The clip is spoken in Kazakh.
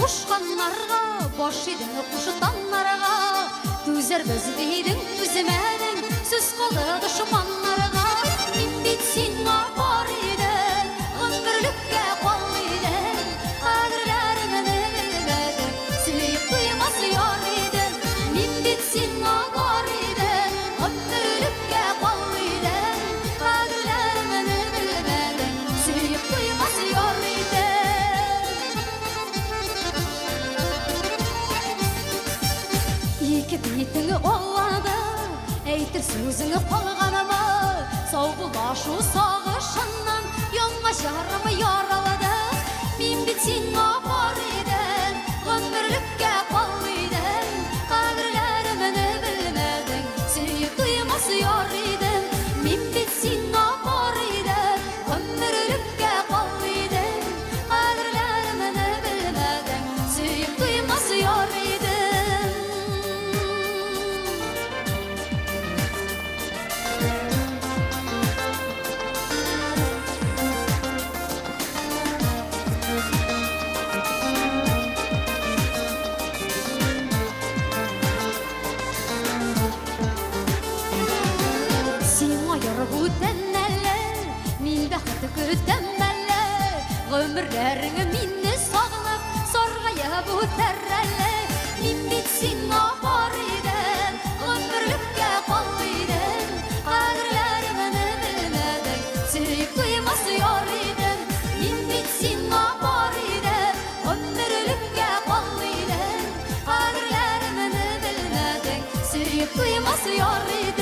Ушқанларға, бош едің ұшытанларға, төзер біз дейдің, төзімәдің, сөз қалды дұшманларға. Мен бет сенға бар едің, ғұмырлікке қол едің, қадірлеріңді білмедің, сүйіп қоймас яр едің. Мен бет сенға бар едің, ғұмырлікке қол едің, қадірлеріңді білмедің, сүйіп қоймас яр едің. Екі бетіңі олады, әйтір сөзіңі қалғанымы, сауғылашу сағышынан яңа жарымы яралады. Мен бет сенға бар едің, ғұмырлікке қол едің, қадірлерімді білмедің, сүйіп қоймас яр едің. Мен бет сенға бар едің, ғұмырлікке қол едің, қадірлерімді білмедің, сүйіп қоймас яр едің. Мен бақыты күтем әлі, ғөмірлеріңі мені сағынып, сарғайып өтер әлі. Мен бет сенға бар едің, ғөмірлікке қол едің, қадірлерімді білмедің, сүйіп қоймас яр едің. Мен бет сенға бар едің, ғөмірлікке қол едің, қадірлерімді білмедің, сүйіп қоймас яр едің.